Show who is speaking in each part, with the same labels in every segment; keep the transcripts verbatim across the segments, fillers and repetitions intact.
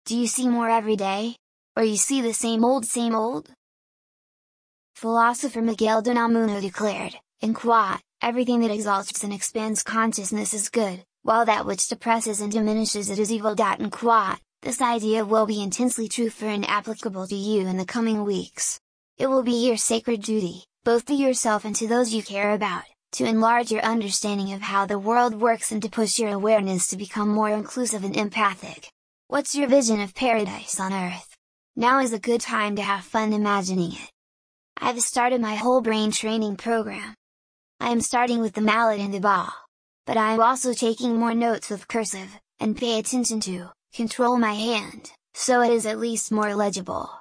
Speaker 1: Do you see more every day? Or you see the same old same old? Philosopher Miguel de Unamuno declared, in quote, "Everything that exalts and expands consciousness is good, while that which depresses and diminishes it is evil." In quote, this idea will be intensely true for and applicable to you in the coming weeks. It will be your sacred duty, both to yourself and to those you care about, to enlarge your understanding of how the world works and to push your awareness to become more inclusive and empathic. What's your vision of paradise on Earth? Now is a good time to have fun imagining it. I've started my whole brain training program. I am starting with the mallet and the ball. But I am also taking more notes with cursive, and pay attention to, control my hand, so it is at least more legible.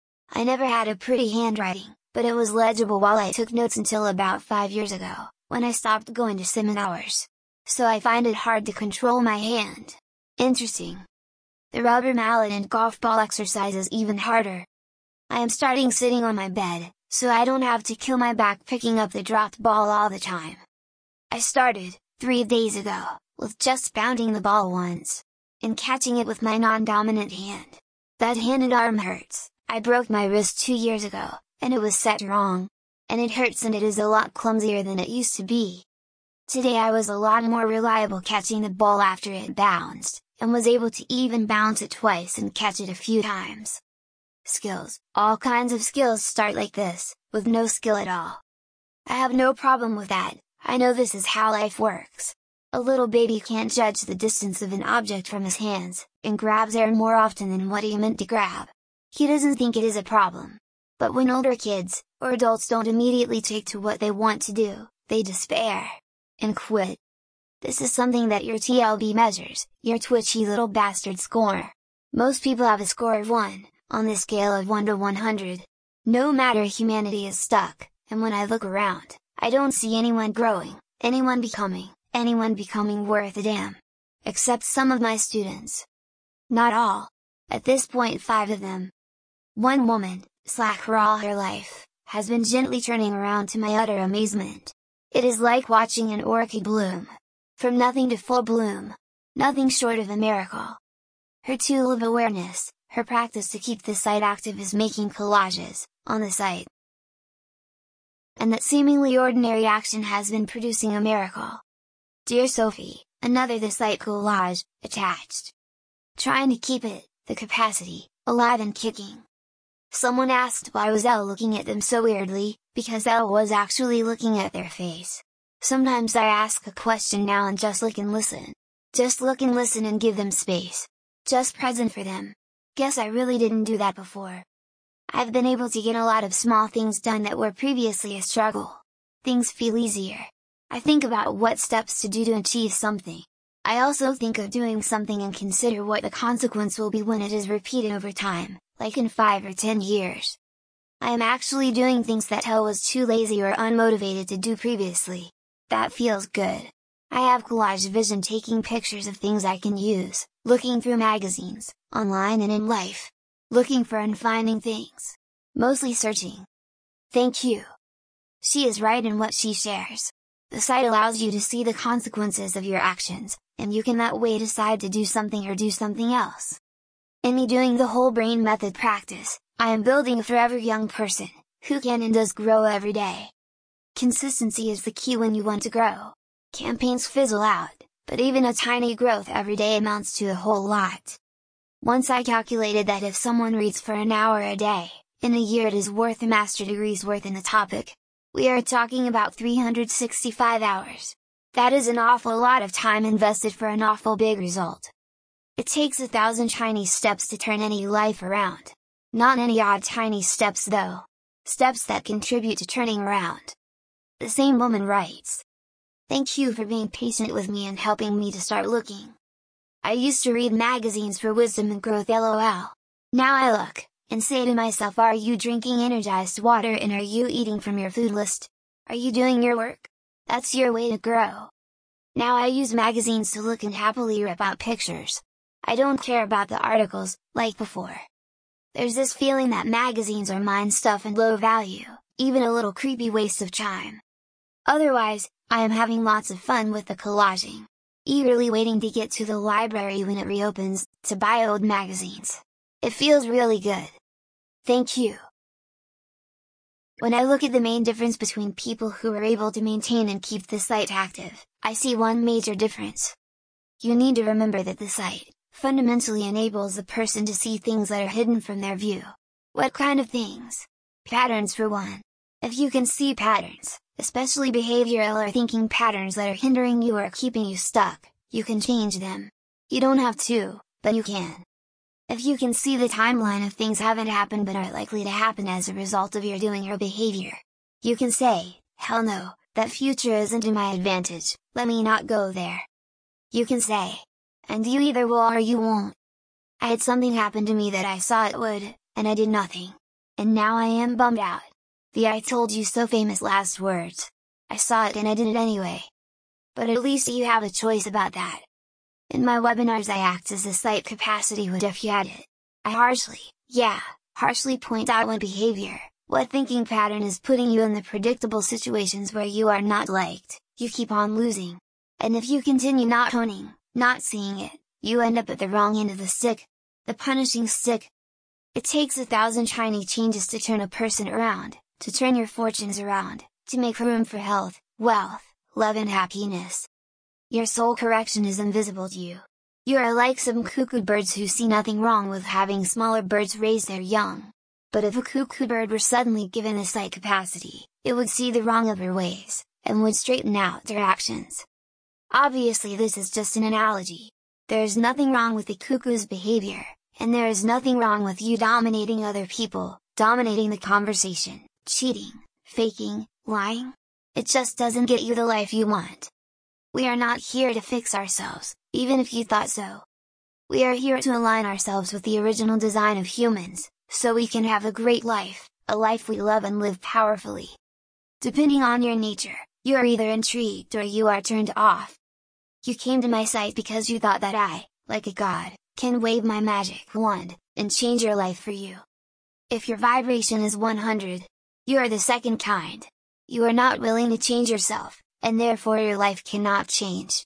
Speaker 1: I never had a pretty handwriting, but it was legible while I took notes until about five years ago, when I stopped going to seminars. So I find it hard to control my hand. Interesting. The rubber mallet and golf ball exercise is even harder. I am starting sitting on my bed, so I don't have to kill my back picking up the dropped ball all the time. I started, three days ago, with just bounding the ball once, and catching it with my non-dominant hand. That hand and arm hurts. I broke my wrist two years ago, and it was set wrong. And it hurts and it is a lot clumsier than it used to be. Today I was a lot more reliable catching the ball after it bounced, and was able to even bounce it twice and catch it a few times. Skills, all kinds of skills start like this, with no skill at all. I have no problem with that. I know this is how life works. A little baby can't judge the distance of an object from his hands, and grabs air more often than what he meant to grab. He doesn't think it is a problem. But when older kids, or adults don't immediately take to what they want to do, they despair. And quit. This is something that your T L B measures, your twitchy little bastard score. Most people have a score of one, on the scale of one to one hundred. No matter, humanity is stuck, and when I look around, I don't see anyone growing, anyone becoming, anyone becoming worth a damn. Except some of my students. Not all. At this point, five of them. One woman, slacker all her life, has been gently turning around to my utter amazement. It is like watching an orchid bloom. From nothing to full bloom. Nothing short of a miracle. Her tool of awareness, her practice to keep the site active is making collages, on the site. And that seemingly ordinary action has been producing a miracle. Dear Sophie, another the site collage, attached. Trying to keep it, the capacity, alive and kicking. Someone asked why was Elle looking at them so weirdly, because Elle was actually looking at their face. Sometimes I ask a question now and just look and listen. Just look and listen and give them space. Just present for them. Guess I really didn't do that before. I've been able to get a lot of small things done that were previously a struggle. Things feel easier. I think about what steps to do to achieve something. I also think of doing something and consider what the consequence will be when it is repeated over time, like in five or ten years. I am actually doing things that Elle was too lazy or unmotivated to do previously. That feels good. I have collage vision, taking pictures of things I can use, looking through magazines, online and in life. Looking for and finding things. Mostly searching. Thank you. She is right in what she shares. The site allows you to see the consequences of your actions, and you can that way decide to do something or do something else. In me doing the whole brain method practice, I am building a forever young person, who can and does grow every day. Consistency is the key when you want to grow. Campaigns fizzle out, but even a tiny growth every day amounts to a whole lot. Once I calculated that if someone reads for an hour a day, in a year it is worth a master degree's worth in the topic. We are talking about three hundred sixty-five hours. That is an awful lot of time invested for an awful big result. It takes a thousand tiny steps to turn any life around. Not any odd tiny steps though. Steps that contribute to turning around. The same woman writes. Thank you for being patient with me and helping me to start looking. I used to read magazines for wisdom and growth lol. Now I look, and say to myself, are you drinking energized water and are you eating from your food list? Are you doing your work? That's your way to grow. Now I use magazines to look and happily rip out pictures. I don't care about the articles, like before. There's this feeling that magazines are mind stuff and low value, even a little creepy waste of time. Otherwise, I am having lots of fun with the collaging. Eagerly waiting to get to the library when it reopens, to buy old magazines. It feels really good. Thank you. When I look at the main difference between people who are able to maintain and keep the site active, I see one major difference. You need to remember that the site fundamentally enables the person to see things that are hidden from their view. What kind of things? Patterns for one. If you can see patterns, especially behavioral or thinking patterns that are hindering you or keeping you stuck, you can change them. You don't have to, but you can. If you can see the timeline of things haven't happened but are likely to happen as a result of your doing or behavior, you can say, hell no, that future isn't to my advantage, let me not go there. You can say, and you either will or you won't. I had something happen to me that I saw it would, and I did nothing. And now I am bummed out. The I told you so famous last words. I saw it and I did it anyway. But at least you have a choice about that. In my webinars I act as a site capacity would if you had it. I harshly, yeah, harshly point out what behavior, what thinking pattern is putting you in the predictable situations where you are not liked, you keep on losing. And if you continue not honing, not seeing it, you end up at the wrong end of the stick. The punishing stick. It takes a thousand tiny changes to turn a person around, to turn your fortunes around, to make room for health, wealth, love and happiness. Your soul correction is invisible to you. You are like some cuckoo birds who see nothing wrong with having smaller birds raise their young. But if a cuckoo bird were suddenly given a sight capacity, it would see the wrong of her ways, and would straighten out their actions. Obviously this is just an analogy. There is nothing wrong with the cuckoo's behavior, and there is nothing wrong with you dominating other people, dominating the conversation, cheating, faking, lying. It just doesn't get you the life you want. We are not here to fix ourselves, even if you thought so. We are here to align ourselves with the original design of humans, so we can have a great life, a life we love and live powerfully. Depending on your nature, you are either intrigued or you are turned off. You came to my site because you thought that I, like a god, can wave my magic wand, and change your life for you. If your vibration is one hundred, you are the second kind. You are not willing to change yourself, and therefore your life cannot change.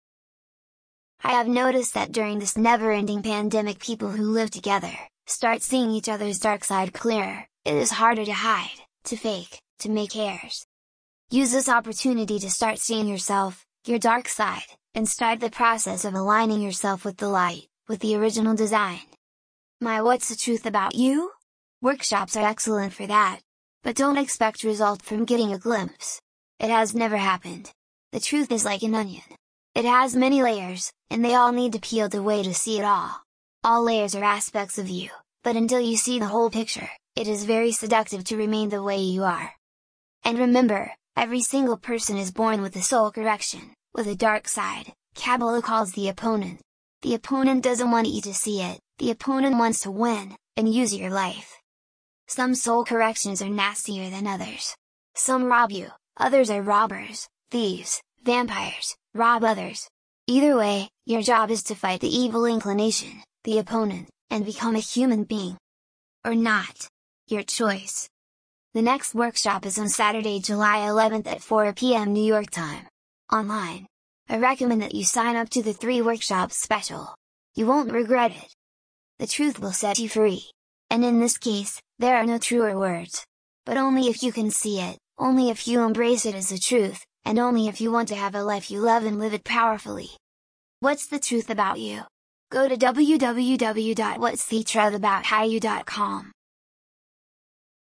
Speaker 1: I have noticed that during this never-ending pandemic people who live together, start seeing each other's dark side clearer. It is harder to hide, to fake, to make airs. Use this opportunity to start seeing yourself, your dark side, and start the process of aligning yourself with the light, with the original design. My What's the Truth About You? Workshops are excellent for that. But don't expect result from getting a glimpse. It has never happened. The truth is like an onion. It has many layers, and they all need to peel away to see it all. All layers are aspects of you, but until you see the whole picture, it is very seductive to remain the way you are. And remember, every single person is born with a soul correction, with a dark side, Kabbalah calls the opponent. The opponent doesn't want you to see it, the opponent wants to win, and use your life. Some soul corrections are nastier than others. Some rob you, others are robbers, thieves, vampires, rob others. Either way, your job is to fight the evil inclination, the opponent, and become a human being. Or not. Your choice. The next workshop is on Saturday, July eleventh at four p m New York time. Online. I recommend that you sign up to the three workshops special. You won't regret it. The truth will set you free. And in this case, there are no truer words. But only if you can see it, only if you embrace it as the truth, and only if you want to have a life you love and live it powerfully. What's the truth about you? Go to w w w dot whats the truth about you dot com.